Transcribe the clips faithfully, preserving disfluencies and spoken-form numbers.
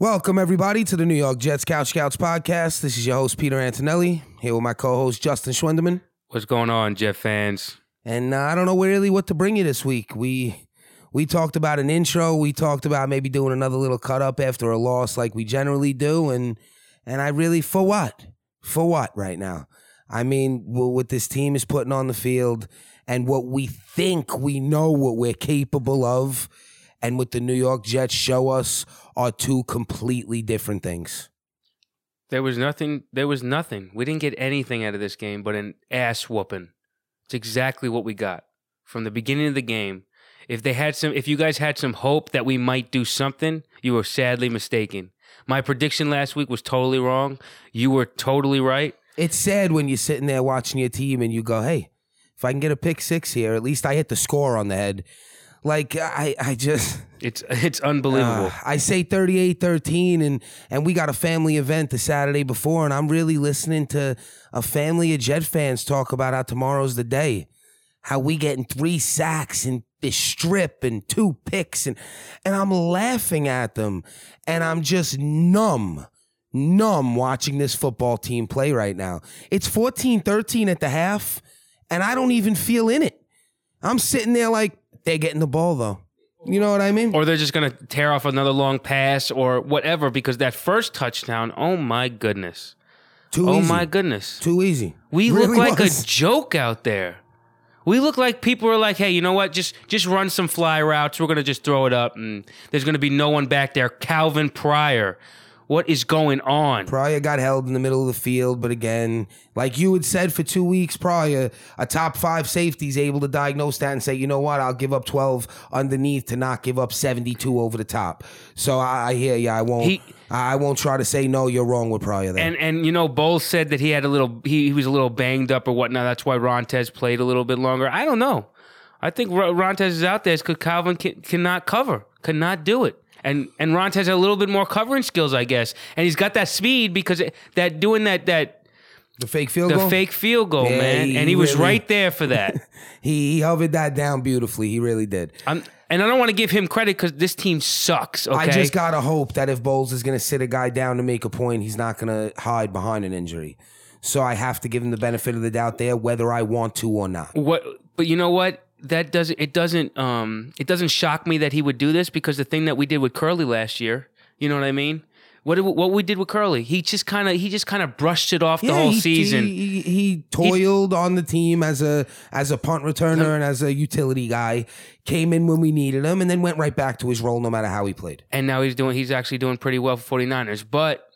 Welcome, everybody, to the New York Jets Couch Scouts podcast. This is your host, Peter Antonelli, here with my co-host, Justin Schwendeman. What's going on, Jet fans? And uh, I don't know really what to bring you this week. We we talked about an intro. We talked about maybe doing another little cut-up after a loss like we generally do. And and I really, for what? For what right now? I mean, what this team is putting on the field and what we think we know what we're capable of and what the New York Jets show us are two completely different things. There was nothing. There was nothing. We didn't get anything out of this game but an ass whooping. It's exactly what we got from the beginning of the game. If they had some, if you guys had some hope that we might do something, you were sadly mistaken. My prediction last week was totally wrong. You were totally right. It's sad when you're sitting there watching your team and you go, hey, if I can get a pick six here, at least I hit the score on the head. Like, I, I just... It's it's unbelievable. Uh, I say thirty-eight thirteen, and, and we got a family event the Saturday before, and I'm really listening to a family of Jet fans talk about how tomorrow's the day. How we getting three sacks and this strip and two picks, and and I'm laughing at them, and I'm just numb, numb watching this football team play right now. It's fourteen thirteen at the half, and I don't even feel in it. I'm sitting there like, they're getting the ball, though. You know what I mean? Or they're just going to tear off another long pass or whatever, because that first touchdown, oh my goodness. Too oh easy. my goodness. Too easy. We really look like was. a joke out there. We look like people are like, hey, you know what? Just just run some fly routes. We're going to just throw it up, and there's going to be no one back there. Calvin Pryor. What is going on? Pryor got held in the middle of the field, but again, like you had said for two weeks prior, a top five safety is able to diagnose that and say, you know what, I'll give up twelve underneath to not give up seventy-two over the top. So I, I hear you. I won't. He, I won't try to say no. You're wrong with Pryor there. And and you know, Bowles said that he had a little. He, he was a little banged up or whatnot. That's why Rontez played a little bit longer. I don't know. I think Rontez is out there because Calvin can, cannot cover, cannot do it. And and Rontez has a little bit more covering skills, I guess. And he's got that speed because it, that doing that that the fake field the goal, the fake field goal, yeah, man. he, and he, he was really, right there for that. he, he hovered that down beautifully. He really did. I'm, and I don't want to give him credit because this team sucks. Okay, I just gotta hope that if Bowles is gonna sit a guy down to make a point, he's not gonna hide behind an injury. So I have to give him the benefit of the doubt there, whether I want to or not. What? But you know what? That doesn't it doesn't um it doesn't shock me that he would do this, because the thing that we did with Curly last year, you know what I mean? What did, what we did with Curly, he just kind of he just kind of brushed it off yeah, the whole he, season. He, he, he toiled he, on the team as a as a punt returner um, and as a utility guy. Came in when we needed him, and then went right back to his role no matter how he played. And now he's doing he's actually doing pretty well for 49ers, but.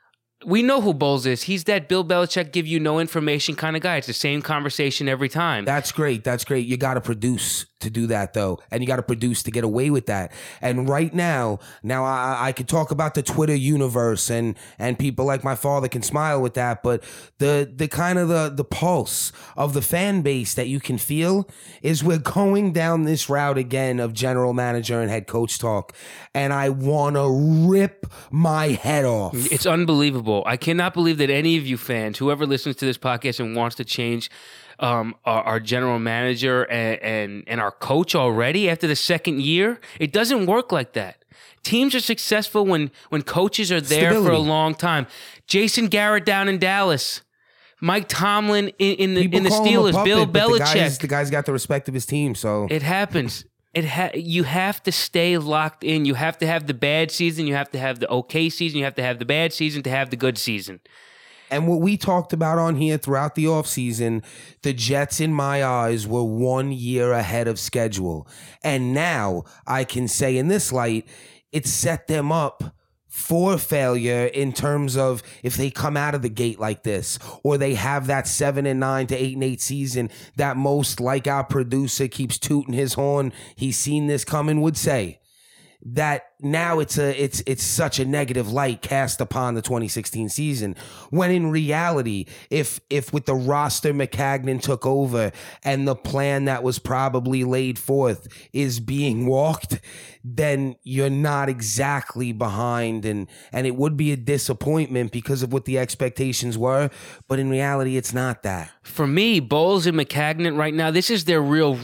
We know who Bowles is. He's that Bill Belichick give you no information kind of guy. It's the same conversation every time. That's great. That's great. You got to produce to do that, though. And you got to produce to get away with that. And right now, now I, I could talk about the Twitter universe, and and people like my father can smile with that. But the the kind of the, the pulse of the fan base that you can feel is we're going down this route again of general manager and head coach talk. And I want to rip my head off. It's unbelievable. I cannot believe that any of you fans, whoever listens to this podcast and wants to change um, our, our general manager and, and, and our coach already after the second year, it doesn't work like that. Teams are successful when, when coaches are there Stability. for a long time. Jason Garrett down in Dallas. Mike Tomlin in, in the, in the Steelers. Puppet, Bill Belichick. The guy's, the guy's got the respect of his team, so it happens. It ha- you have to stay locked in. You have to have the bad season. You have to have the okay season. You have to have the bad season to have the good season. And what we talked about on here throughout the offseason, the Jets, in my eyes, were one year ahead of schedule. And now I can say in this light, it set them up for failure in terms of if they come out of the gate like this, or they have that seven and nine to eight and eight season that most, like our producer keeps tooting his horn, he's seen this coming, would say that now it's a it's it's such a negative light cast upon the twenty sixteen season, when in reality, if if with the roster Maccagnan took over and the plan that was probably laid forth is being walked, then you're not exactly behind, and and it would be a disappointment because of what the expectations were, but in reality it's not that. For me, Bowles and Maccagnan right now, this is their real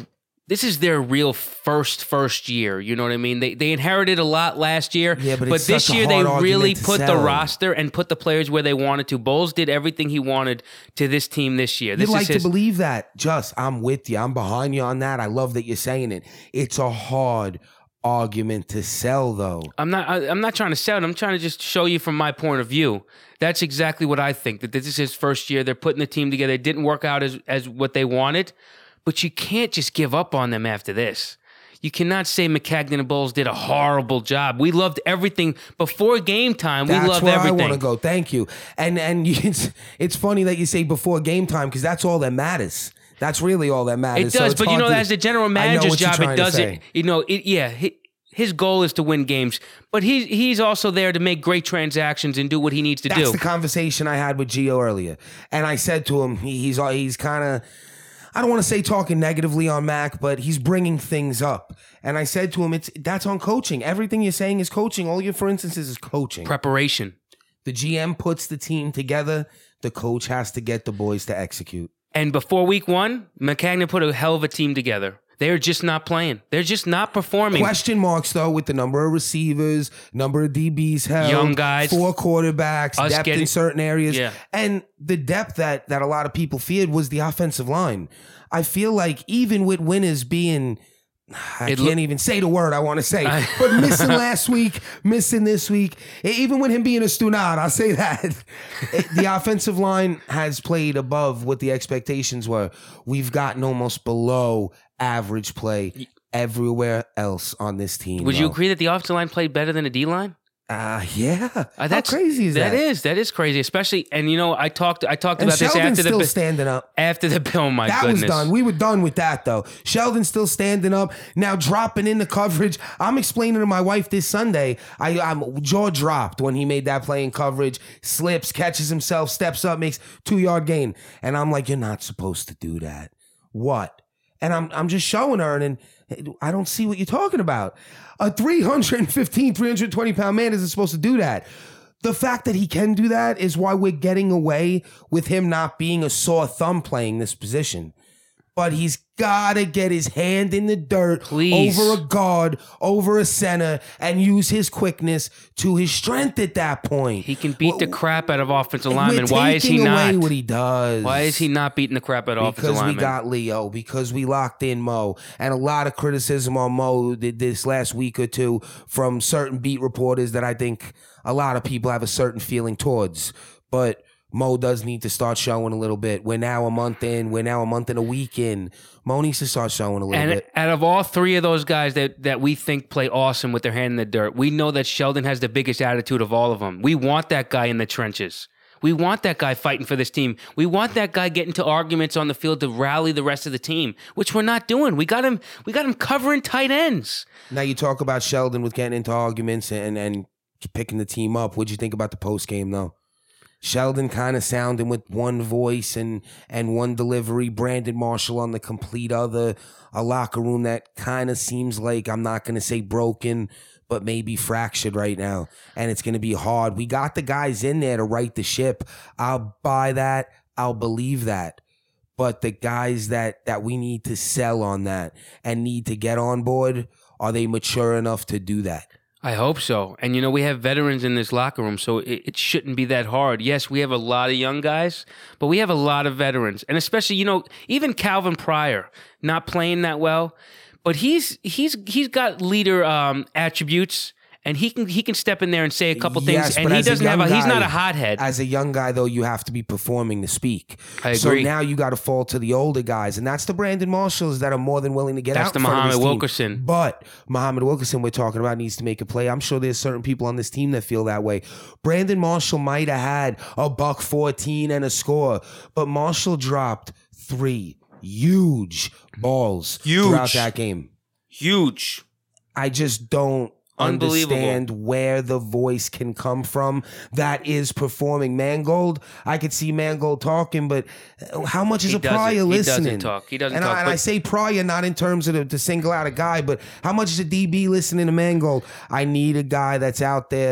this is their real first first year. You know what I mean? They they inherited a lot last year, Yeah, but but it's this such a year they hard really argument to put the sell. roster and put the players where they wanted to. Bowles did everything he wanted to this team this year. This You'd like is his, to believe that. Just, I'm with you. I'm behind you on that. I love that you're saying it. It's a hard argument to sell, though. I'm not. I, I'm not trying to sell it. I'm trying to just show you from my point of view. That's exactly what I think. That this is his first year. They're putting the team together. It didn't work out as as what they wanted, but you can't just give up on them after this. You cannot say McCagnon and Bowles did a horrible job. We loved everything before game time. We That's loved where everything. I want to go. Thank you. And and you, it's it's funny that you say before game time because that's all that matters. That's really all that matters. It So does, it's but you hard know, to- as the general I know manager's what you're job, trying it to doesn't. say. You know, it, yeah. He, his goal is to win games, but he he's also there to make great transactions and do what he needs to That's do. the conversation I had with Gio earlier, and I said to him, he, he's he's kind of, I don't want to say talking negatively on Mac, but he's bringing things up. And I said to him, it's that's on coaching. Everything you're saying is coaching. All your, for instances, is coaching. Preparation. The G M puts the team together. The coach has to get the boys to execute. And before week one, McCagnon put a hell of a team together. They're just not playing. They're just not performing. Question marks, though, with the number of receivers, number of D Bs held, Young guys. four quarterbacks, Us depth getting- in certain areas. Yeah. And the depth that, that a lot of people feared was the offensive line. I feel like even with winners being, I It can't loo- even say the word I want to say, but missing last week, missing this week, e- even with him being a stunad, I'll say that. It- the offensive line has played above what the expectations were. We've gotten almost below average play everywhere else on this team. Would you though. agree that the offensive line played better than the D line? Uh, yeah. Uh, How that's crazy is that? That is that is crazy, especially. And you know, I talked I talked And about this Sheldon's after still the standing up. after the bill. My That goodness, was done. We were done with that, though. Sheldon's still standing up. Now dropping in the coverage. I'm explaining to my wife this Sunday. I, I'm jaw dropped when he made that play in coverage. Slips, catches himself, steps up, makes two-yard gain. And I'm like, you're not supposed to do that. What? And I'm I'm just showing her, and, and I don't see what you're talking about. A three fifteen, three twenty pound man isn't supposed to do that. The fact that he can do that is why we're getting away with him not being a sore thumb playing this position. But he's got to get his hand in the dirt Please. over a guard, over a center, and use his quickness to his strength at that point. he can beat the crap out of offensive We're linemen. Why is he taking not? away what he does. Why is he not beating the crap out of offensive Because we linemen? got Leo, because we locked in Mo, and a lot of criticism on Mo th- this last week or two from certain beat reporters that I think a lot of people have a certain feeling towards. But Mo does need to start showing a little bit. We're now a month in. We're now a month and a week in. Mo needs to start showing a little And bit. out of all three of those guys that, that we think play awesome with their hand in the dirt, we know that Sheldon has the biggest attitude of all of them. We want that guy in the trenches. We want that guy fighting for this team. We want that guy getting to arguments on the field to rally the rest of the team, which we're not doing. We got him. We got him covering tight ends. Now you talk about Sheldon with getting into arguments and, and picking the team up. What'd you think about the post game though? Sheldon kind of sounding with one voice and and one delivery. Brandon Marshall on the complete other. A locker room that kind of seems like, I'm not going to say broken, but maybe fractured right now. And it's going to be hard. We got the guys in there to right the ship. I'll buy that. I'll believe that. But the guys that, that we need to sell on that and need to get on board, are they mature enough to do that? I hope so. And, you know, we have veterans in this locker room, so it, it shouldn't be that hard. Yes, we have a lot of young guys, but we have a lot of veterans. And especially, you know, even Calvin Pryor, not playing that well, but he's he's he's got leader um, attributes. And he can he can step in there and say a couple things, Yes, and but he as a doesn't have a, young he's not guy- a hothead. As a young guy, though, you have to be performing to speak. I So agree. now you got to fall to the older guys, and that's the Brandon Marshalls that are more than willing to get That's out the in front of Muhammad this team. Wilkerson. But Muhammad Wilkerson, we're talking about, needs to make a play. I'm sure there's certain people on this team that feel that way. Brandon Marshall might have had a buck fourteen and a score, but Marshall dropped three huge balls Huge. throughout that game. Huge. I just don't Unbelievable. understand where the voice can come from that is performing. Mangold, I could see Mangold talking, but how much is He a doesn't. Pryor He listening? doesn't talk. He doesn't and talk, I, and I but- say Pryor not in terms of the, to single out a guy, but how much is a D B listening to Mangold? I need a guy that's out there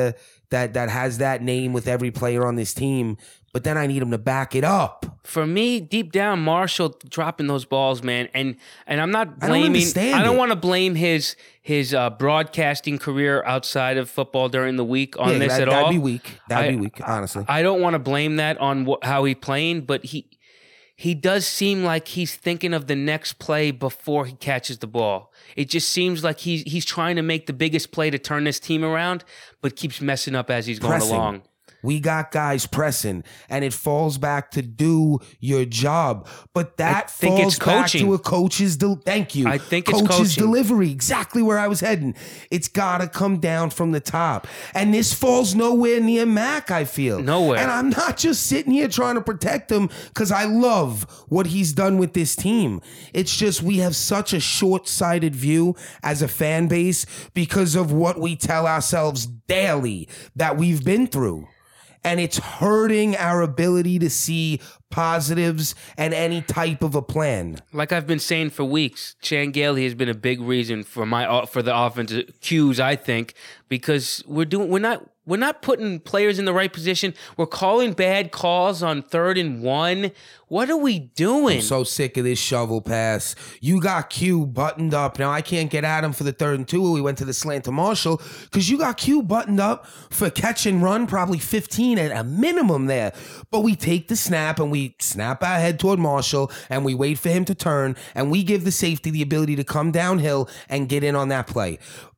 that that has that name with every player on this team. But then I need him to back it up. For me, deep down, Marshall dropping those balls, man, and and I'm not I don't blaming. understand I don't it. want to blame his his uh, broadcasting career outside of football during the week on Yeah, this that, at that'd all. be weak. That'd I- be weak, honestly. I don't want to blame that on wh- how he playing, but he he does seem like he's thinking of the next play before he catches the ball. It just seems like he's he's trying to make the biggest play to turn this team around, but keeps messing up as he's going Pressing. along. We got guys pressing, and it falls back to do your job. But that I think falls it's back coaching. to a coach's. Del- thank you. I think it's coach's coaching. delivery. Exactly where I was heading. It's got to come down from the top, and this falls nowhere near Mac. I feel Nowhere. and I'm not just sitting here trying to protect him because I love what he's done with this team. It's just we have such a short-sighted view as a fan base because of what we tell ourselves daily that we've been through. And it's hurting our ability to see positives and any type of a plan. Like I've been saying for weeks, Chan Gailey has been a big reason for my for the offensive cues. I think because we're doing we're not we're not putting players in the right position. We're calling bad calls on third and one. What are we doing? I'm so sick of this shovel pass. You got Q buttoned up. Now I can't get at him for the third and two. We went to the slant to Marshall because you got Q buttoned up for catch and run, probably fifteen at a minimum there. But we take the snap and we snap our head toward Marshall and we wait for him to turn and we give the safety the ability to come downhill and get in on that play.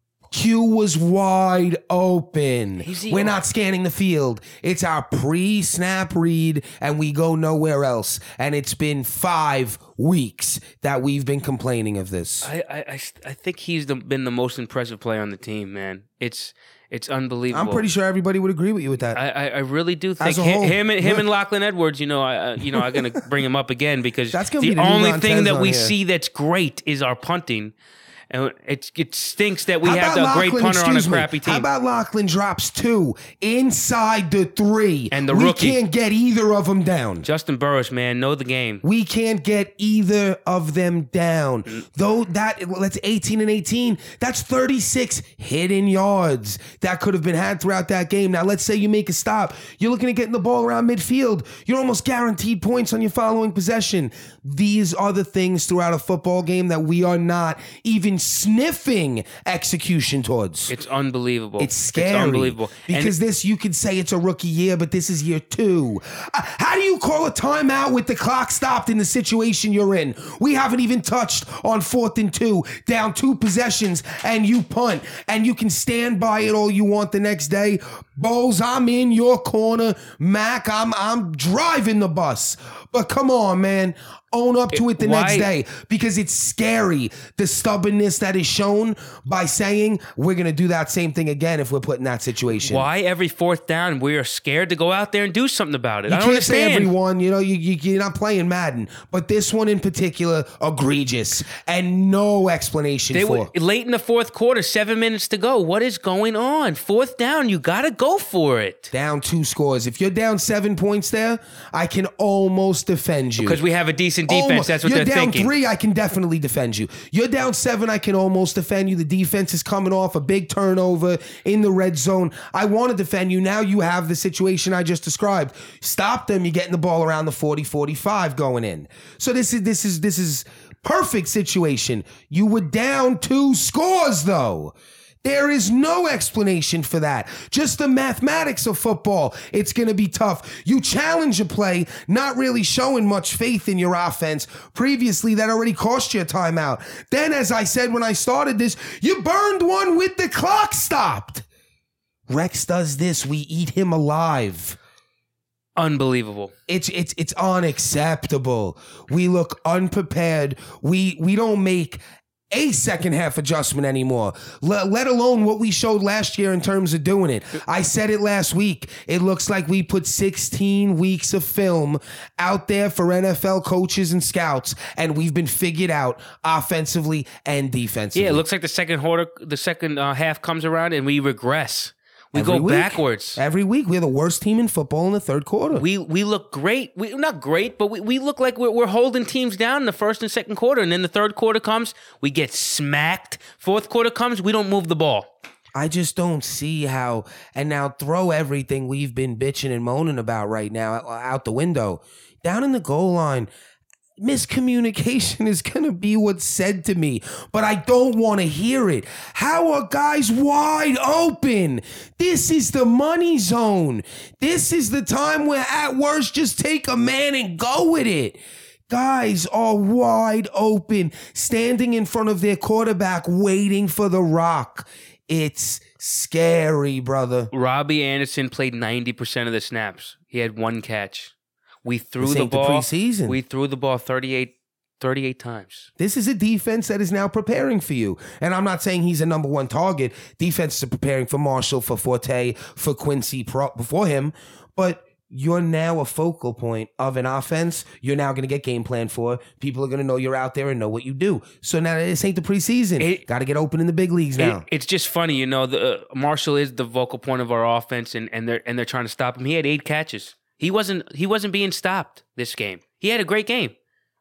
Q was wide open. Easy. We're not scanning the field. It's our pre-snap read, and we go nowhere else. And it's been five weeks that we've been complaining of this. I I, I, I think he's the, been the most impressive player on the team, man. It's it's unbelievable. I'm pretty sure everybody would agree with you with that. I, I, I really do think As a hi- whole, him and him yeah. and Lachlan Edwards. You know, I uh, you know I'm gonna bring him up again because That's gonna the be the new only Montez thing that on we here. see that's great is our punting, and it it stinks that we How have about a great Lachlan, punter on a excuse me, crappy team. How about Lachlan drops two inside the three? And the we rookie. can't get either of them down. Justin Burris, man, know the game. We can't get either of them down. Though that that's eighteen and eighteen. That's thirty-six hidden yards that could have been had throughout that game. Now let's say you make a stop. You're looking at getting the ball around midfield. You're almost guaranteed points on your following possession. These are the things throughout a football game that we are not even sniffing execution towards. It's unbelievable. It's scary. It's unbelievable. Because And this, you could say it's a rookie year, but this is year two. Uh, how do you call a timeout with the clock stopped in the situation you're in? We haven't even touched on fourth and two, down two possessions, and you punt, and you can stand by it all you want the next day. Bowles, I'm in your corner. Mac, I'm I'm driving the bus. But come on, man. Own up to it the Why- next day because it's scary, the stubbornness that is shown by saying we're going to do that same thing again if we're put in that situation. why every fourth down we are scared to go out there and do something about it? You I don't can't say understand. everyone, you know, you, you, you're not playing Madden, but this one in particular, egregious and no explanation They for. were late in the fourth quarter, seven minutes to go. What is going on? Fourth down, you got to go for it. Down two scores. If you're down seven points there, I can almost defend you. Because we have a decent defense. Almost. That's what You're they're down thinking. three, I can definitely defend you. You're down seven, I can almost defend you. The defense is coming off a big turnover in the red zone. I want to defend you. Now you have the situation I just described. Stop them, you're getting the ball around the forty, forty-five going in. So this is this is this is perfect situation. You were down two scores though. There is no explanation for that. Just the mathematics of football. It's going to be tough. You challenge a play, not really showing much faith in your offense. Previously, that already cost you a timeout. Then, as I said when I started this, you burned one with the clock stopped. Rex does this. We eat him alive. Unbelievable. It's it's it's unacceptable. We look unprepared. We we don't make a second half adjustment anymore, let, let alone what we showed last year in terms of doing it. I said it last week. It looks like we put sixteen weeks of film out there for N F L coaches and scouts, and we've been figured out offensively and defensively. Yeah, it looks like the second quarter, the second uh, half comes around and we regress. We Every go week. backwards. Every week. We're the worst team in football in the third quarter. We we look great. We not great, but we, we look like we're, we're holding teams down in the first and second quarter, and then the third quarter comes, we get smacked. Fourth quarter comes, we don't move the ball. I just don't see how. And now throw everything we've been bitching and moaning about right now out the window. Down in the goal line, miscommunication is going to be what's said to me, but I don't want to hear it. How are guys wide open? This is the money zone. This is the time where at worst just take a man and go with it. Guys are wide open, standing in front of their quarterback, waiting for the rock. It's scary, brother. Robbie Anderson played ninety percent of the snaps. He had one catch. We threw This the ain't the ball. preseason. We threw the ball thirty-eight, thirty-eight times. This is a defense that is now preparing for you. And I'm not saying he's a number one target. Defenses are preparing for Marshall, for Forte, for Quincy pro- before him. But you're now a focal point of an offense you're now going to get game plan for. People are going to know you're out there and know what you do. So now this ain't the preseason. Got to get open in the big leagues now. It, it's just funny, you know, the uh, Marshall is the vocal point of our offense, and, and they're and they're trying to stop him. He had eight catches. He wasn't he wasn't being stopped this game. He had a great game.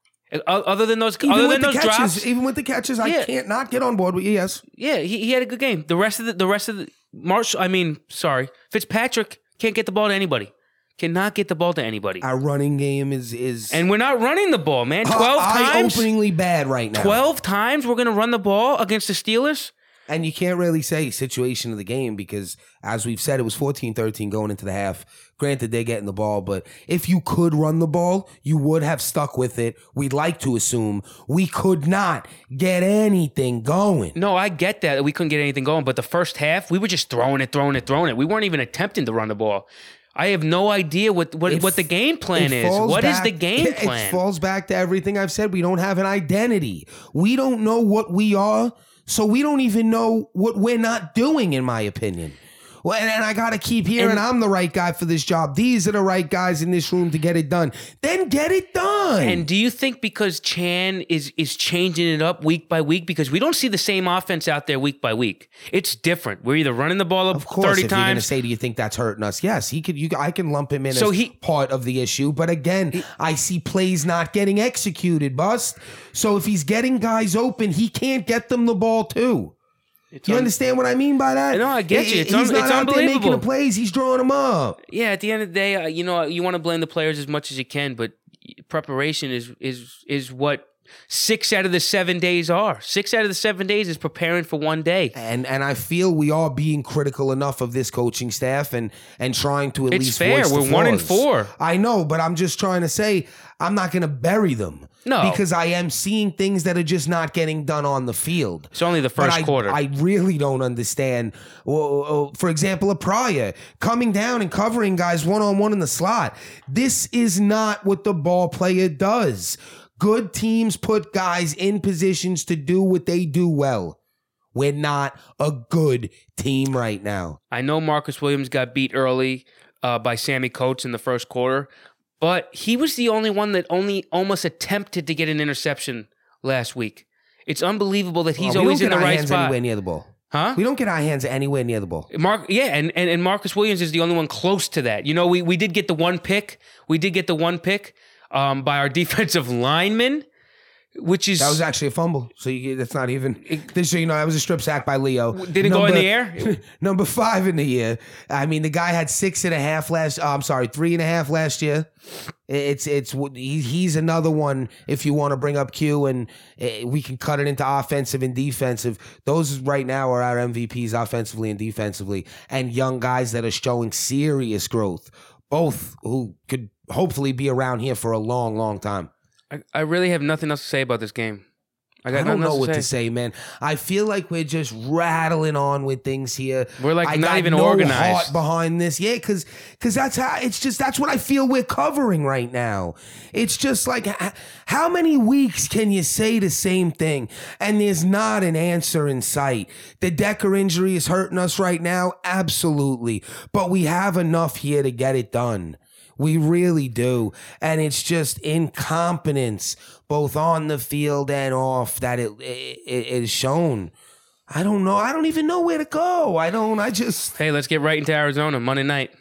Other than those, even other with than the those catches, drops, even with the catches, Yeah. I can't not get on board with you. Yes, yeah, he, he had a good game. The rest of the the rest of the Marshall, I mean, sorry, Fitzpatrick can't get the ball to anybody. Cannot get the ball to anybody. our running game is is And we're not running the ball, man. Twelve times, eye-openingly bad right now. twelve times we're gonna run the ball against the Steelers. And you can't really say situation of the game because, as we've said, it was fourteen thirteen going into the half. Granted, they're getting the ball, but if you could run the ball, you would have stuck with it. We'd like to assume we could not get anything going. No, I get that we couldn't get anything going, but the first half we were just throwing it, throwing it, throwing it. We weren't even attempting to run the ball. I have no idea what what, It what the game plan It is. falls What is back- the game plan? It falls back to everything I've said. We don't have an identity. We don't know what we are, so we don't even know what we're not doing, in my opinion. Well, and, and I got to keep hearing And- I'm the right guy for this job. These are the right guys in this room to get it done. Then get it done. And do you think because Chan is is changing it up week by week, because we don't see the same offense out there week by week? It's different. We're either running the ball up Of course, thirty if you're going to times. say, do you think that's hurting us? Yes, he could. You, I can lump him in So as he- part of the issue. But again, I see plays not getting executed, Bust. So if he's getting guys open, he can't get them the ball too. It's You un- understand what I mean by that? No, I get you. It's he's un- not it's out there making unbelievable. the plays. He's drawing them up. Yeah, at the end of the day, uh, you know, you want to blame the players as much as you can, but preparation is is is what six out of the seven days are. Six out of the seven days is preparing for one day. And and I feel we are being critical enough of this coaching staff and and trying to at It's least fair. voice the We're one and flaws. four. I know, but I'm just trying to say I'm not going to bury them. No. Because I am seeing things that are just not getting done on the field. It's only the But first I, quarter. I really don't understand. Well, uh, for example, a Pryor coming down and covering guys one-on-one in the slot. This is not what the ball player does. Good teams put guys in positions to do what they do well. We're not a good team right now. I know Marcus Williams got beat early uh, by Sammy Coates in the first quarter, but he was the only one that only almost attempted to get an interception last week. It's unbelievable that he's Well, we always don't in get the our right hands spot. anywhere near the ball. Huh? We don't get our hands anywhere near the ball. Mark, yeah, and, and, and Marcus Williams is the only one close to that. You know, we, we did get the one pick. We did get the one pick um, by our defensive lineman, which is... That was actually a fumble. So you, that's not even... Just so you know, that was a strip sack by Leo. Did it go in the air? Number five in the year. I mean, the guy had six and a half last... Oh, I'm sorry, three and a half last year. It's it's he, he's another one. If you want to bring up Q and uh, we can cut it into offensive and defensive. Those right now are our M V Ps offensively and defensively, and young guys that are showing serious growth. Both who could hopefully be around here for a long, long time. I, I really have nothing else to say about this game. I, got I don't nothing know else what to to say. say, man. I feel like we're just rattling on with things here. We're like I not got even no organized. heart behind this, yeah, because because that's how it's just that's what I feel we're covering right now. It's just like h- how many weeks can you say the same thing and there's not an answer in sight? The Decker injury is hurting us right now, absolutely, but we have enough here to get it done. We really do. And it's just incompetence, both on the field and off, that it, it, it is shown. I don't know. I don't even know where to go. I don't, I just. Hey, let's get right into Arizona Monday night.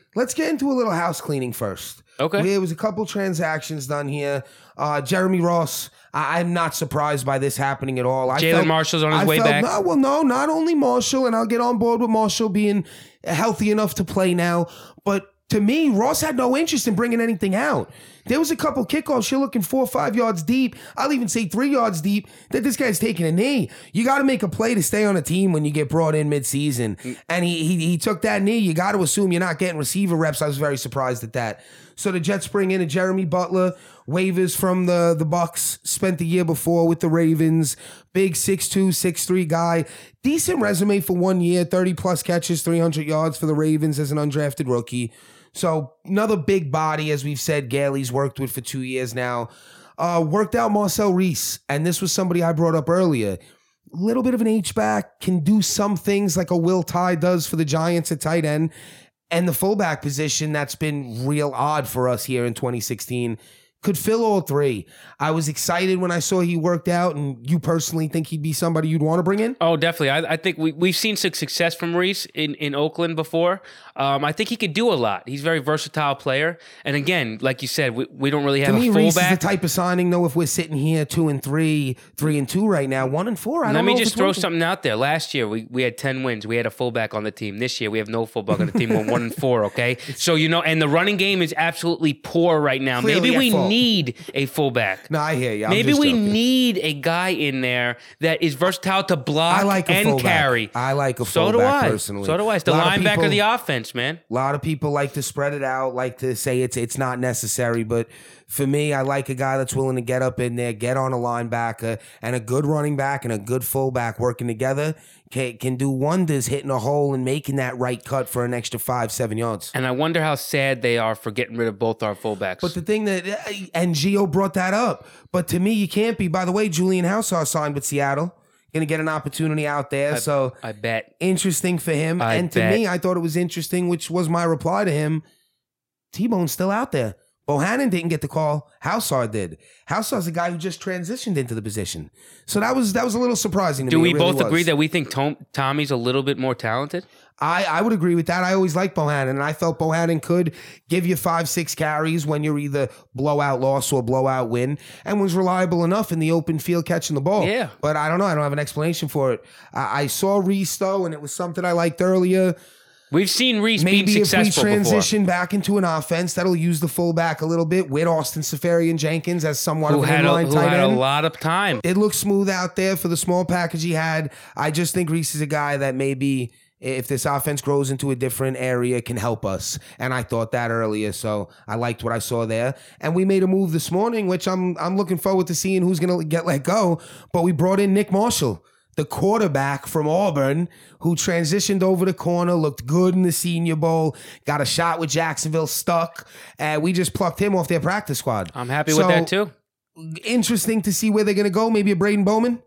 let's get into a little house cleaning first. Okay. There was a couple transactions done here. Uh, Jeremy Ross, I- I'm not surprised by this happening at all. I Jalen felt- Marshall's on his I way felt, back. No, well, no, not only Marshall, and I'll get on board with Marshall being healthy enough to play now, but to me, Ross had no interest in bringing anything out. There was a couple kickoffs. You're looking four or five yards deep. I'll even say three yards deep that this guy's taking a knee. You got to make a play to stay on a team when you get brought in midseason. And he, he he took that knee. You got to assume you're not getting receiver reps. I was very surprised at that. So the Jets bring in a Jeremy Butler, waivers from the, the Bucks, spent the year before with the Ravens. Big six two, six three guy. Decent resume for one year, thirty plus catches, three hundred yards for the Ravens as an undrafted rookie. So another big body, as we've said, Gailey's worked with for two years now. Uh, worked out Marcel Reese, and this was somebody I brought up earlier. A little bit of an H-back, can do some things like a Will Tye does for the Giants at tight end. And the fullback position that's been real odd for us here in twenty sixteen could fill all three. I was excited when I saw he worked out, and you personally think he'd be somebody you'd want to bring in? Oh, definitely. I, I think we, we've seen some success from Reese in, in Oakland before. Um, I think he could do a lot. He's a very versatile player. And again, like you said, we, we don't really have to me, a Reese is fullback. the type of signing, though, if we're sitting here two and three, three and two right now, one and four, I Let don't me know if just it's throw working. something out there. Last year, we, we had ten wins. We had a fullback on the team. This year, we have no fullback on the team. We're one and four, okay? So, you know, and the running game is absolutely poor right now. Clearly Maybe at we fault. need a fullback. No, I hear you. I'm Maybe just we joking. need a guy in there that is versatile to block I like a and fullback. carry. I like a So do fullback I. personally. So do I. It's the A lot of linebacker people- of the offense, man. A lot of people like to spread it out, like to say it's it's not necessary. But for me, I like a guy that's willing to get up in there, get on a linebacker, and a good running back and a good fullback working together can, can do wonders hitting a hole and making that right cut for an extra five, seven yards. And I wonder how sad they are for getting rid of both our fullbacks. But the thing that, and Gio brought that up, but to me, you can't be. By the way, Julian Houseau signed with Seattle. Going to get an opportunity out there. I, so I bet. interesting for him. I and to bet. me, I thought it was interesting, which was my reply to him. T-Bone's still out there. Bohannon didn't get the call. Houseau did. Houseau's a guy who just transitioned into the position. So that was that was a little surprising to Do me. we It really both agree was. that we think Tom, Tommy's a little bit more talented? I, I would agree with that. I always liked Bohannon, and I felt Bohannon could give you five, six carries when you're either blowout loss or blowout win, and was reliable enough in the open field catching the ball. Yeah. But I don't know. I don't have an explanation for it. I, I saw Reese, though, and it was something I liked earlier. We've seen Reese Maybe being if we successful transition back into an offense that'll use the fullback a little bit with Austin Safarian Jenkins as somewhat before. Who of an had, a, inline who tight had a end. lot of time. It looks smooth out there for the small package he had. I just think Reese is a guy that maybe, if this offense grows into a different area, can help us. And I thought that earlier, so I liked what I saw there. And we made a move this morning, which I'm I'm looking forward to seeing who's going to get let go. But we brought in Nick Marshall, the quarterback from Auburn, who transitioned over the corner, looked good in the Senior Bowl, got a shot with Jacksonville, stuck. And we just plucked him off their practice squad. I'm happy So, with that, too. Interesting to see where they're going to go. Maybe a Braden Bowman.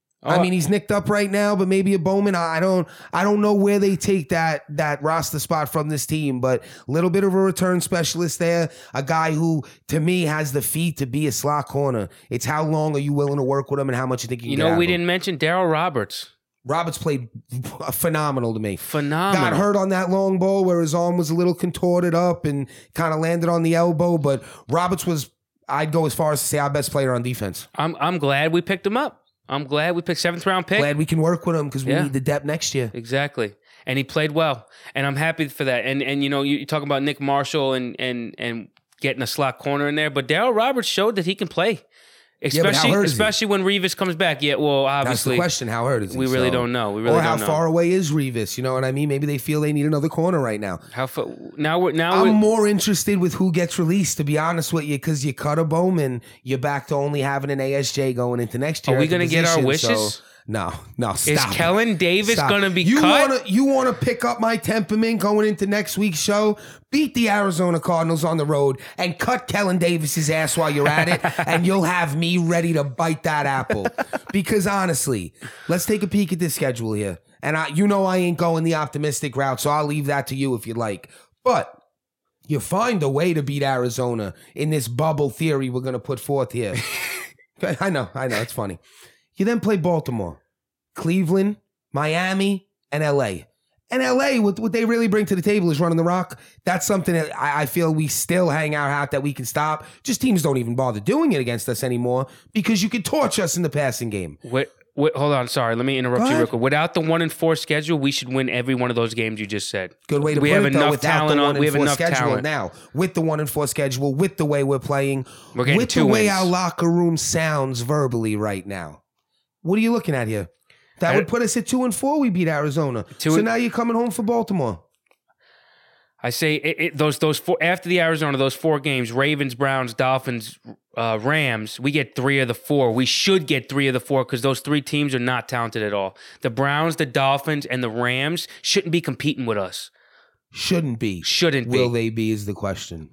I Oh, mean, he's nicked up right now, but maybe a Bowman. I I don't, I don't know where they take that that roster spot from this team, but a little bit of a return specialist there, a guy who, to me, has the feet to be a slot corner. It's how long are you willing to work with him, and how much you think you, You can know, get we out of him. didn't mention Daryl Roberts. Roberts played phenomenal to me. Phenomenal. Got hurt on that long ball where his arm was a little contorted up and kind of landed on the elbow, but Roberts was, I'd go as far as to say, our best player on defense. I'm I'm glad we picked him up. I'm glad we picked seventh round pick. Glad we can work with him because we Yeah. need the depth next year. Exactly. And he played well. And I'm happy for that. And and you know, you, you talk about Nick Marshall and and and getting a slot corner in there, but Daryl Roberts showed that he can play. but how Especially hurt is he? especially when Revis comes back. Yeah, well, That's the obviously question. How hurt is he? we really So- don't know. We really or how don't know. far away is Revis? You know what I mean? Maybe they feel they need another corner right now. How far now we're now I'm we're, more interested with who gets released, to be honest with you, because you cut a Bowman, you're back to only having an A S J going into next year. Are we at the gonna get our position, wishes? so- no, no, is stop. Kellen Davis Stop. gonna be you cut? Wanna, you want to pick up my temperament going into next week's show? Beat the Arizona Cardinals on the road and cut Kellen Davis's ass while you're at it, and you'll have me ready to bite that apple. Because honestly, let's take a peek at this schedule here. And I, you know I ain't going the optimistic route, so I'll leave that to you if you like. But you find a way to beat Arizona in this bubble theory we're going to put forth here. I know, I know, it's funny. You then play Baltimore, Cleveland, Miami, and L A. And L A, what, what they really bring to the table is running the rock. That's something that I, I feel we still hang our hat that we can stop. Just teams don't even bother doing it against us anymore because you could torch us in the passing game. Wait, wait, hold on. Sorry. Let me interrupt Go you ahead. real quick. Without the one and four schedule, we should win every one of those games you just said. Good way to we put have it, though, enough without talent the one on. and We have four enough schedule talent. now. With the one and four schedule, with the way we're playing, We're getting with two the way wins. our locker room sounds verbally right now. What are you looking at here? That I- would put us at two and four. We beat Arizona. Two so and- now you're coming home for Baltimore. I say it, it, those those four after the Arizona, those four games: Ravens, Browns, Dolphins, uh, Rams. We get three of the four. We should get three of the four because those three teams are not talented at all. The Browns, the Dolphins, and the Rams shouldn't be competing with us. Shouldn't be. Shouldn't Will be. they be is the question.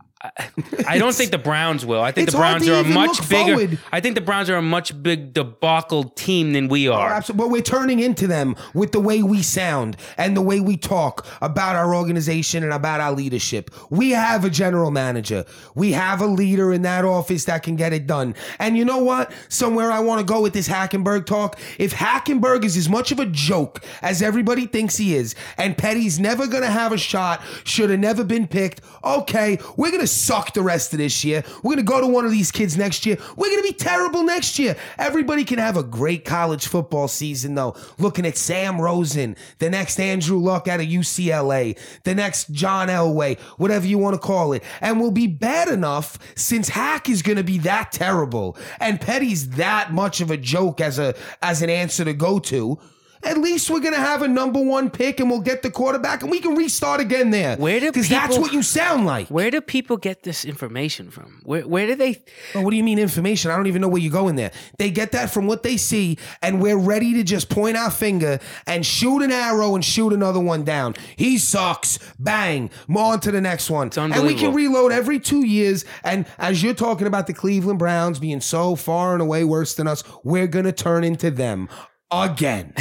I don't think the Browns will. I think It's the hard Browns to are a even much look bigger. forward. I think the Browns are a much big debacle team than we Oh, are. absolutely. But we're turning into them with the way we sound and the way we talk about our organization and about our leadership. We have a general manager. We have a leader in that office that can get it done. And you know what? Somewhere I want to go with this Hackenberg talk. If Hackenberg is as much of a joke as everybody thinks he is, and Petty's never going to have a shot, should have never been picked, okay, we're going to suck the rest of this year. We're going to go to one of these kids next year. We're going to be terrible next year. Everybody can have a great college football season, though. Looking at Sam Rosen, the next Andrew Luck out of U C L A, the next John Elway, whatever you want to call it. And we'll be bad enough since Hack is going to be that terrible and Petty's that much of a joke as a as an answer to go to. At least we're going to have a number one pick and we'll get the quarterback and we can restart again there. Where do Because that's people- what you sound like. Where do people get this information from? Where where do they? Oh, what do you mean information? I don't even know where you're going there. They get that from what they see, and we're ready to just point our finger and shoot an arrow and shoot another one down. He sucks. Bang. On to the next one. It's And we unbelievable. can reload every two years. And as you're talking about the Cleveland Browns being so far and away worse than us, we're going to turn into them again.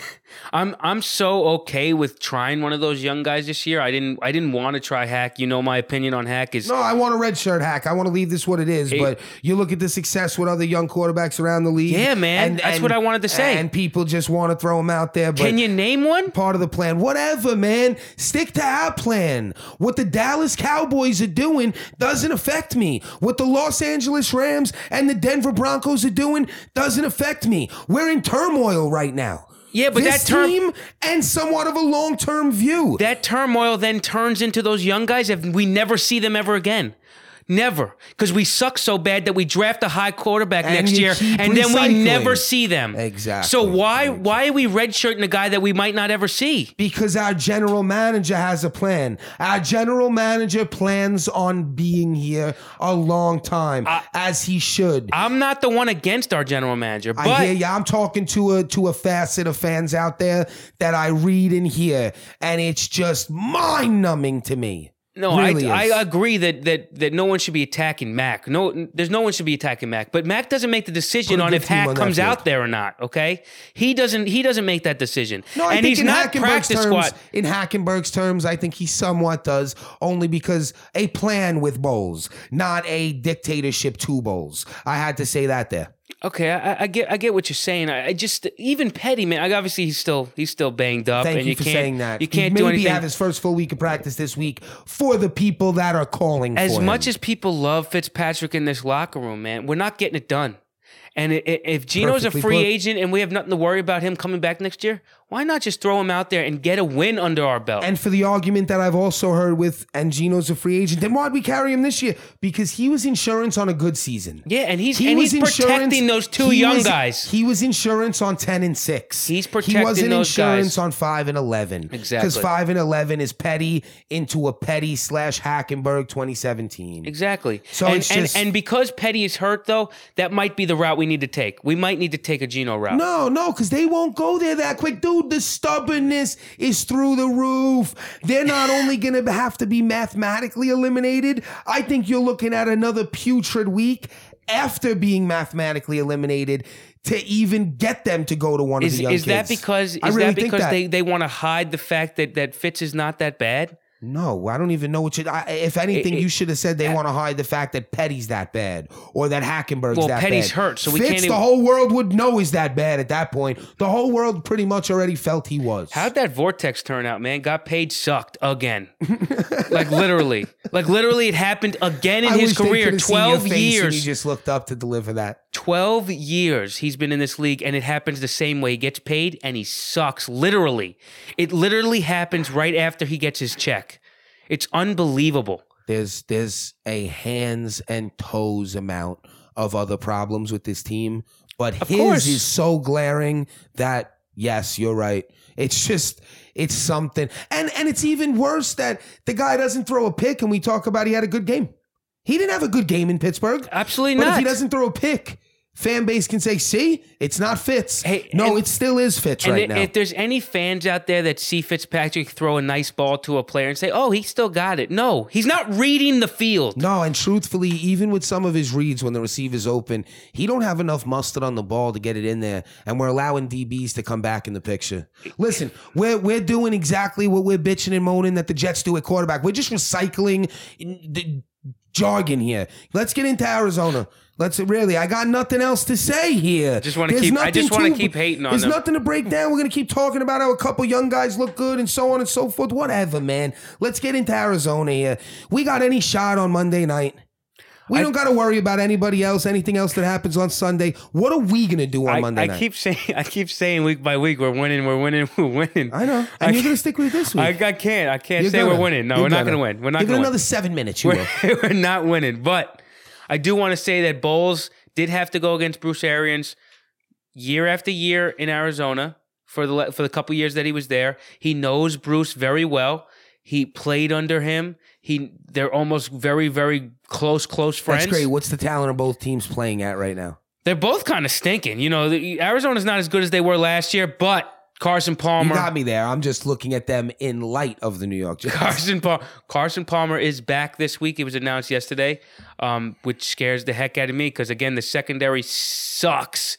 I'm I'm so okay with trying one of those young guys this year. I didn't I didn't want to try Hack. You know my opinion on Hack is No, I want a red shirt Hack. I want to leave this what it is. Hey. But you look at the success with other young quarterbacks around the league. Yeah, man. That's what I wanted to say. And people just want to throw them out there. But Can you name one? part of the plan? Whatever, man. Stick to our plan. What the Dallas Cowboys are doing doesn't affect me. What the Los Angeles Rams and the Denver Broncos are doing doesn't affect me. We're in turmoil right now. Yeah, but this that term- team and somewhat of a long-term view. That turmoil then turns into those young guys and we never see them ever again. Never. Because we suck so bad that we draft a high quarterback And next you year keep and then we recycling. never see them. Exactly. So why why are we redshirting a guy that we might not ever see? Because our general manager has a plan. Our general manager plans on being here a long time, as he should. I'm not the one against our general manager, but I hear you. I'm talking to a to a facet of fans out there that I read and hear, and it's just mind numbing to me. No, Really I, is. I agree that, that that no one should be attacking Mac. No, there's no one should be attacking Mac. But Mac doesn't make the decision Put a on good if team Hack on that comes field. out there or not. Okay, he doesn't. He doesn't make that decision. No, I and think he's in not Hackenberg's practice terms, squad. in Hackenberg's terms, I think he somewhat does, only because a plan with Bowles, not a dictatorship to Bowles. I had to say that there. Okay, I, I get. I get what you're saying. I, I just even Petty, man. I, obviously, he's still he's still banged up. Thank and you you for can't, saying that. You can't he do maybe anything. have his first full week of practice this week for the people that are calling As for much him. as people love Fitzpatrick in this locker room, man, we're not getting it done. And i- i- if Gino's Perfectly a free put. agent and we have nothing to worry about him coming back next year, why not just throw him out there and get a win under our belt? And for the argument that I've also heard with, and Gino's a free agent, then why'd we carry him this year? Because he was insurance on a good season. yeah, and he's He and was he's insurance- protecting those two he young was- guys. He was insurance on ten and six. He's He protecting wasn't those insurance guys. on five and eleven. Exactly. Because five and eleven is Petty into a Petty slash Hackenberg twenty seventeen. Exactly. So and, it's and, just- and because Petty is hurt, though, that might be the route we need to take. We might need to take a Gino route. No, no, because they won't go there that quick. Dude, the stubbornness is through the roof. They're not only going to have to be mathematically eliminated, I think you're looking at another putrid week after being mathematically eliminated to even get them to go to one Is of the young is that kids. because I is really that think because that. they, they want to hide the fact that, that Fitz is not that bad? No, I don't even know what you. I, if anything, It- it- you should have said they want to hide the fact that Petty's that bad or that Hackenberg's Well, that Petty's bad. hurt, so we Fitz, can't even- the whole world would know is that bad at that point. The whole world pretty much already felt he was. How'd that Vortex turn out, man? Got paid, sucked again. Like literally, like literally, it happened again in I his wish they career. could have seen your Twelve face and years. he just looked up to deliver that. twelve years he's been in this league, and it happens the same way. He gets paid and he sucks. Literally. It literally happens right after he gets his check. It's unbelievable. There's there's a hands and toes amount of other problems with this team, but Of his course. is so glaring that yes, you're right. It's just it's something, and and it's even worse that the guy doesn't throw a pick, and we talk about he had a good game. He didn't have a good game in Pittsburgh. Absolutely But not. if he doesn't throw a pick, fan base can say, see, it's not Fitz. Hey, no, and- it still is Fitz And right if, now. if there's any fans out there that see Fitzpatrick throw a nice ball to a player and say, oh, he still got it. No, he's not reading the field. No, and truthfully, even with some of his reads when the receiver's open, he don't have enough mustard on the ball to get it in there, and we're allowing D Bs to come back in the picture. Listen, we're we're doing exactly what we're bitching and moaning that the Jets do at quarterback. We're just recycling the jargon here. Let's get into Arizona. Let's really. I got nothing else to say here. Just wanna There's keep- I nothing just wanna to- keep hating on There's them. nothing to break down. We're gonna keep talking about how a couple young guys look good and so on and so forth. Whatever, man. Let's get into Arizona here. We got any shot on Monday night? We I- don't got to worry about anybody else, anything else that happens on Sunday. What are we going to do on I, Monday I night? keep saying, I keep saying week by week, we're winning, we're winning, we're winning. I know. And I you're can't- going to stick with it this week. I, I can't. I can't You're say gonna. we're winning. No, You're we're not gonna. going to win. We're not Give it going to another win. seven minutes. You will. We're, we're not winning. But I do want to say that Bowles did have to go against Bruce Arians year after year in Arizona for the for the couple years that he was there. He knows Bruce very well. He played under him. He they're almost very, very close, close friends. That's great. What's the talent of both teams playing at right now? They're both kind of stinking. You know, the, Arizona's not as good as they were last year, but Carson You Palmer. got me there. I'm just looking at them in light of the New York Jets. Carson Palmer, Carson Palmer is back this week. It was announced yesterday, um, which scares the heck out of me because again, the secondary sucks,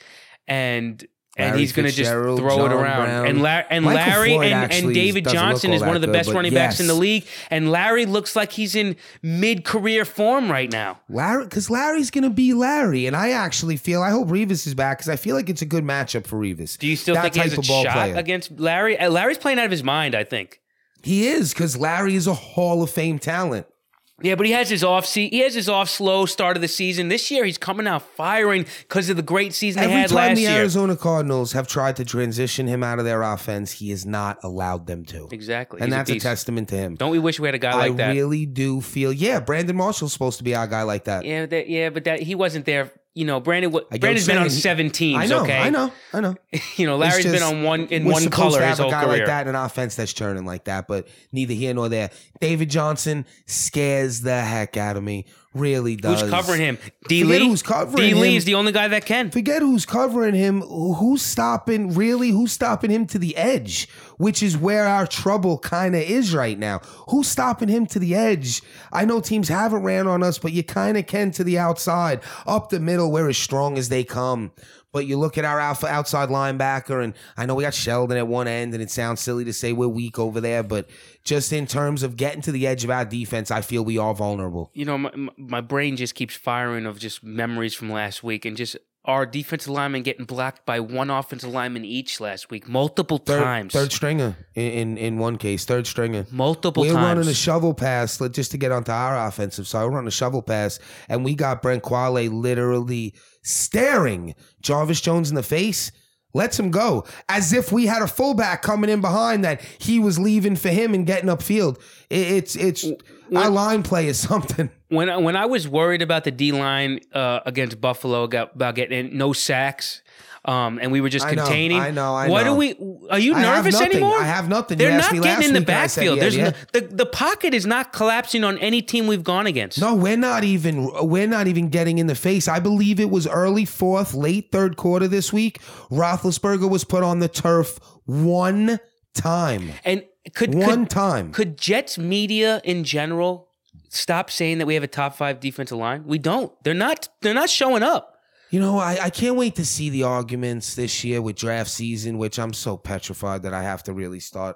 and and Larry he's going to just Fitzgerald, throw it John around. Brown. And, La- and Michael Larry Floyd and, actually and David doesn't look Johnson all is one that of the good, best but running backs in the yes. league, and Larry looks like he's in mid-career form right now. Larry, because Larry's going to be Larry, and I actually feel I hope Revis is back because I feel like it's a good matchup for Revis. Do you still That think he has type a of ball shot player. against Larry? Uh, Larry's playing out of his mind, I think. He is because Larry is a Hall of Fame talent. Yeah, but he has his off se- he has his off slow start of the season. This year he's coming out firing because of the great season they Every had time last the year. Arizona Cardinals have tried to transition him out of their offense, he has not allowed them to. Exactly. And He's that's a, beast. testament to him. Don't we wish we had a guy like I that? really do feel, yeah, Brandon Marshall's supposed to be our guy like that. Yeah, that, yeah, but that he wasn't there. You know, Brandon. wa- I get Brandon's what been you're on saying. seven teams. I know, okay, I know, I know. You know, Larry's It's been just, on one in we're one supposed color to his have a whole guy career. like that in an offense that's churning like that, but neither here nor there. David Johnson scares the heck out of me. Really does. Who's covering him? D. Forget Lee. who's covering D. Lee him. is the only guy that can. Forget who's covering him. Who's stopping, really, who's stopping him to the edge, which is where our trouble kind of is right now. Who's stopping him to the edge? I know teams haven't ran on us, but you kind of can to the outside. Up the middle, we're as strong as they come. But you look at our alpha outside linebacker, and I know we got Sheldon at one end, and it sounds silly to say we're weak over there, but just in terms of getting to the edge of our defense, I feel we are vulnerable. You know, my, my brain just keeps firing of just memories from last week and just our defensive linemen getting blocked by one offensive lineman each last week, multiple Third, times. third stringer in, in, in one case, third stringer. multiple We're times. running a shovel pass, let- just to get onto our offensive side. We're running a shovel pass, and we got Brent Quale literally staring Jarvis Jones in the face. Lets him go as if we had a fullback coming in behind that he was leaving for him and getting upfield. It, it's it's our line play is something. When I, when I was worried about the D line uh, against Buffalo got, about getting no sacks, um, and we were just I know, containing. I know, I what know. do we? Are you I have nervous nothing. anymore? I have nothing. They're You asked not me getting last in the week and I said, backfield. yeah, There's yeah. No, the the pocket is not collapsing on any team we've gone against. No, we're not even we're not even getting in the face. I believe it was early fourth, late third quarter this week. Roethlisberger was put on the turf one time. And could One could, time. could Jets media in general stop saying that we have a top five defensive line? We don't. They're not. They're not showing up. You know, I, I can't wait to see the arguments this year with draft season, which I'm so petrified that I have to really start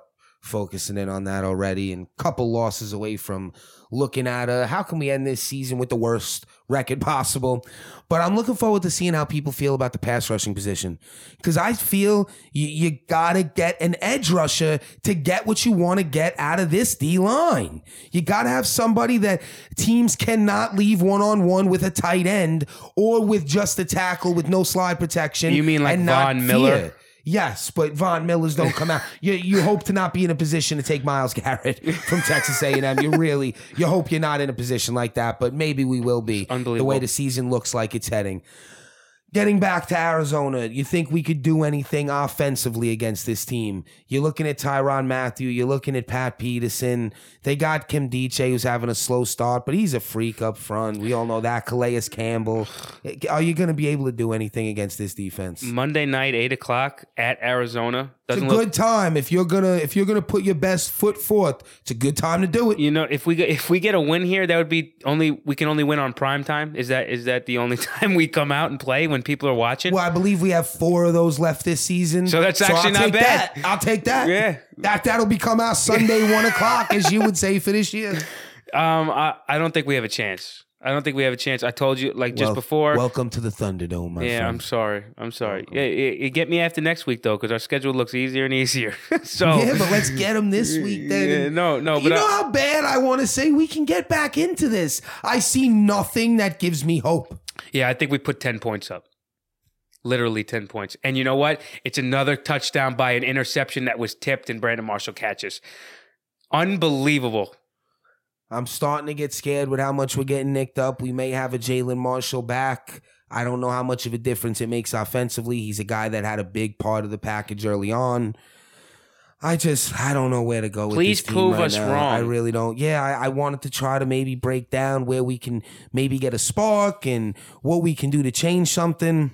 focusing in on that already, and a couple losses away from looking at uh, how can we end this season with the worst record possible. But I'm looking forward to seeing how people feel about the pass rushing position, because I feel you, you got to get an edge rusher to get what you want to get out of this D-line. You got to have somebody that teams cannot leave one-on-one with a tight end or with just a tackle with no slide protection. You mean like and not Von Miller? fear. Yes, but Von Millers don't come out. You you hope to not be in a position to take Myles Garrett from Texas A and M. You really, you hope you're not in a position like that, but maybe we will be. Unbelievable. The way the season looks like it's heading. Getting back to Arizona, you think we could do anything offensively against this team? You're looking at Tyrann Mathieu. You're looking at Pat Peterson. They got Kim Diche, who's having a slow start, but he's a freak up front. We all know that. Calais Campbell. Are you going to be able to do anything against this defense? Monday night, eight o'clock at Arizona. It's Doesn't a look, good time if you're gonna if you're gonna put your best foot forth. It's a good time to do it. You know, if we get, if we get a win here, that would be only we can only win on prime time. Is that is that the only time we come out and play when people are watching? Well, I believe we have four of those left this season. So that's actually I'll not take bad. That. I'll take that. Yeah. That that'll become our Sunday one o'clock, as you would say for this year. Um, I, I don't think we have a chance. I don't think we have a chance. I told you like just Well, before. Welcome to the Thunderdome, my yeah, friend. I'm sorry. I'm sorry. Yeah, it, it get me after next week though, because our schedule looks easier and easier. so Yeah, but let's get them this week then. Yeah, no, no, You but know I- how bad I want to say we can get back into this. I see nothing that gives me hope. Yeah, I think we put ten points up. Literally ten points. And you know what? It's another touchdown by an interception that was tipped and Brandon Marshall catches. Unbelievable. I'm starting to get scared with how much we're getting nicked up. We may have a Jalen Marshall back. I don't know how much of a difference it makes offensively. He's a guy that had a big part of the package early on. I just, I don't know where to go with Please this team prove right us now. wrong. I really don't. Yeah, I, I wanted to try to maybe break down where we can maybe get a spark and what we can do to change something.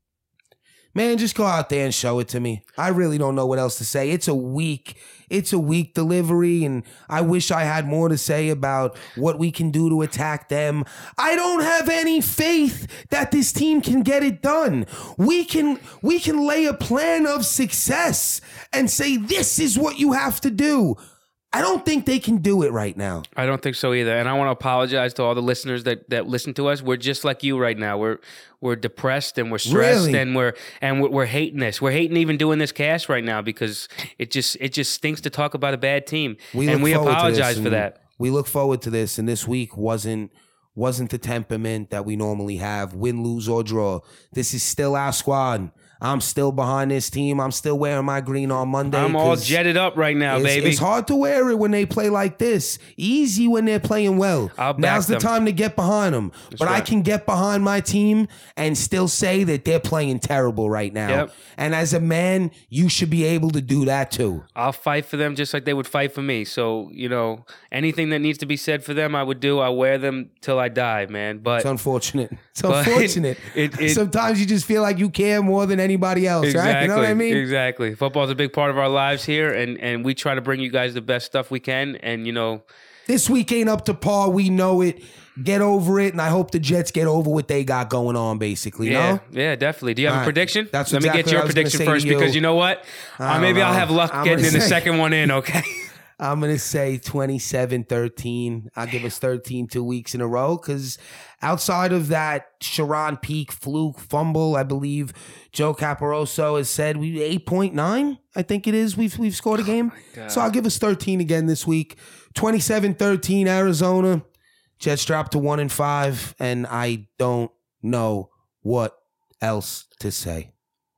Man, just go out there and show it to me. I really don't know what else to say. It's a weak, it's a weak delivery, and I wish I had more to say about what we can do to attack them. I don't have any faith that this team can get it done. We can, we can lay a plan of success and say, this is what you have to do. I don't think they can do it right now. I don't think so either. And I want to apologize to all the listeners that, that listen to us. We're just like you right now. We're we're depressed and we're stressed Really? and we're and we're, we're hating this. We're hating even doing this cast right now because it just it just stinks to talk about a bad team. We and look we forward to apologize this, for and that. We look forward to this, and this week wasn't wasn't the temperament that we normally have, win, lose, or draw. This is still our squad. I'm still behind this team. I'm still wearing my green on Monday. I'm all 'cause jetted up right now, it's, baby. It's hard to wear it when they play like this. Easy when they're playing well. I'll back Now's the them. time to get behind them. But I right. can get behind my team and still say that they're playing terrible right now. Yep. And as a man, you should be able to do that too. I'll fight for them just like they would fight for me. So, you know, anything that needs to be said for them, I would do. I wear them till I die, man. But It's unfortunate. It's But unfortunate. it- it- Sometimes you just feel like you care more than anybody else, Exactly. right? You know what I mean? Exactly. Football's a big part of our lives here, and, and we try to bring you guys the best stuff we can. And, you know, This week ain't up to par. We know it. Get over it, and I hope the Jets get over what they got going on, basically. yeah, No? yeah, definitely. Do you have All a right. prediction? That's Let me exactly get your what I was gonna prediction say to first you. because you know what? I Uh, maybe don't I'll know. have luck I'm getting gonna in the say- second one in, okay? I'm going to say twenty-seven thirteen. I'll give us thirteen two weeks in a row because outside of that Sharon Peak fluke fumble, I believe Joe Caporoso has said we eight point nine, I think it is, we've, we've scored a game. So I'll give us thirteen again this week. twenty-seven thirteen Arizona. Jets dropped to one and five, and I don't know what else to say.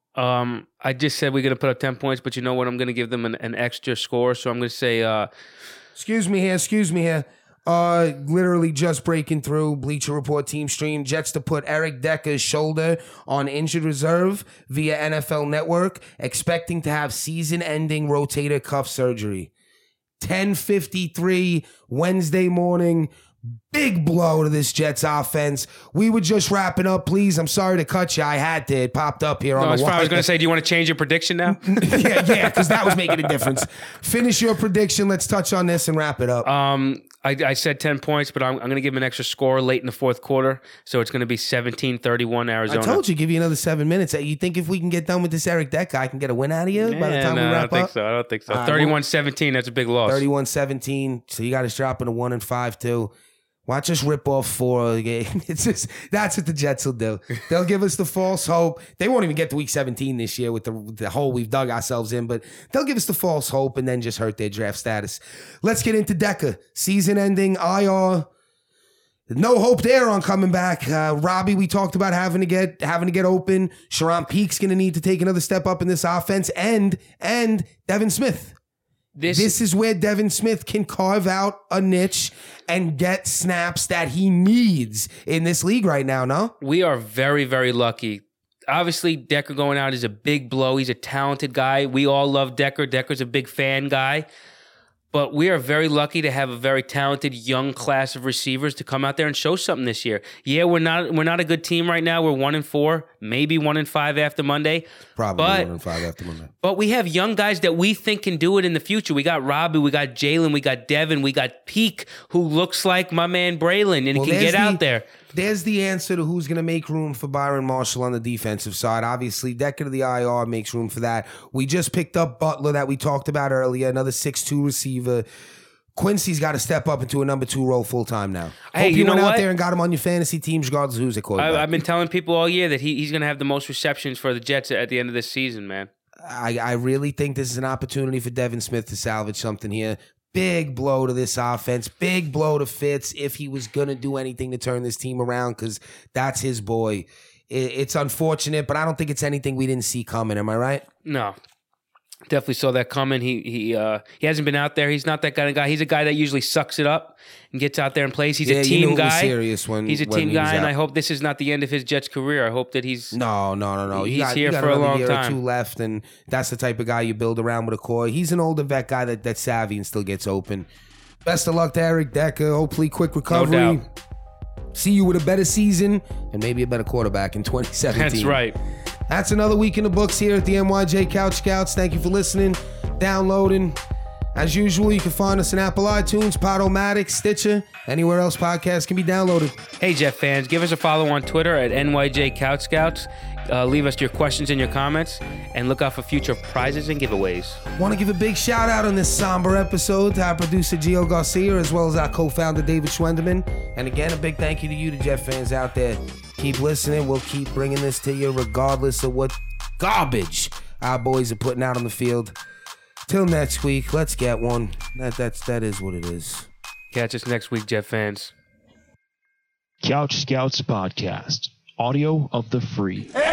Um, I just said we're going to put up ten points, but you know what? I'm going to give them an, an extra score. So I'm going to say uh, Excuse me here, excuse me here. Uh, literally just breaking through Bleacher Report team stream. Jets to put Eric Decker's shoulder on injured reserve via N F L Network, expecting to have season-ending rotator cuff surgery. ten fifty-three Wednesday morning. Big blow to this Jets offense. We were just wrapping up. Please, I'm sorry to cut you. I had to. It popped up here no, on the wire. I was going to say, do you want to change your prediction now? yeah, yeah, because that was making a difference. Finish your prediction. Let's touch on this and wrap it up. Um, I, I said ten points, but I'm, I'm going to give him an extra score late in the fourth quarter. So it's going to be seventeen thirty-one Arizona. I told you, give you another seven minutes. You think if we can get done with this Eric Deck guy, I can get a win out of you yeah, by the time no, we wrap I don't think up? so. I don't think so. Uh, thirty-one seventeen, that's a big loss. thirty-one seventeen. So you got us dropping to one and five, too. Watch us rip off four. It's just that's what the Jets will do. They'll give us the false hope. They won't even get to week seventeen this year with the, the hole we've dug ourselves in, but they'll give us the false hope and then just hurt their draft status. Let's get into Decker. Season ending, I R. No hope there on coming back. Uh, Robbie, we talked about having to get having to get open. Sharon Peake's going to need to take another step up in this offense, and and Devin Smith. This, this is where Devin Smith can carve out a niche and get snaps that he needs in this league right now, no? We are very, very lucky. Obviously, Decker going out is a big blow. He's a talented guy. We all love Decker. Decker's a big fan guy. But we are very lucky to have a very talented young class of receivers to come out there and show something this year. Yeah, we're not we're not a good team right now. We're one and four, maybe one and five after Monday. Probably but, one and five after Monday. But we have young guys that we think can do it in the future. We got Robbie, we got Jalen, we got Devin, we got Peake, who looks like my man Braylon and well, can get the, out there. There's the answer to who's going to make room for Byron Marshall on the defensive side. Obviously, Decker to the I R makes room for that. We just picked up Butler that we talked about earlier, another six two receiver. Quincy's got to step up into a number two role full time now. Hey, Hope you, you know went what? out there and got him on your fantasy teams, regardless of who's at quarterback. I've been telling people all year that he, he's going to have the most receptions for the Jets at the end of this season, man. I, I really think this is an opportunity for Devin Smith to salvage something here. Big blow to this offense. Big blow to Fitz if he was going to do anything to turn this team around, because that's his boy. It, it's unfortunate, but I don't think it's anything we didn't see coming. Am I right? No. Definitely saw that coming. He he uh, he hasn't been out there. He's not that kind of guy. He's a guy that usually sucks it up and gets out there and plays. He's yeah, a team you knew guy. It was serious when, he's a when team he guy, and out. I hope this is not the end of his Jets career. I hope that he's no, no, no, no. He's you got, here you got for a long year time. Or two left, and that's the type of guy you build around with a core. He's an older vet guy that, that's savvy and still gets open. Best of luck to Eric Decker. Hopefully, quick recovery. No doubt. See you with a better season and maybe a better quarterback in twenty seventeen. That's right. That's another week in the books here at the N Y J Couch Scouts. Thank you for listening, downloading. As usual, you can find us in Apple iTunes, Podomatic, Stitcher, anywhere else podcasts can be downloaded. Hey, Jet fans, give us a follow on Twitter at N Y J Couch Scouts. Uh, leave us your questions and your comments, and look out for future prizes and giveaways. Want to give a big shout out on this somber episode to our producer Gio Garcia, as well as our co-founder David Schwendeman. And again, a big thank you to you, the Jet fans out there. Keep listening. We'll keep bringing this to you regardless of what garbage our boys are putting out on the field. Till next week, let's get one. That that's that is what it is. Catch us next week, Jet fans. Couch Scouts Podcast. Audio of the free.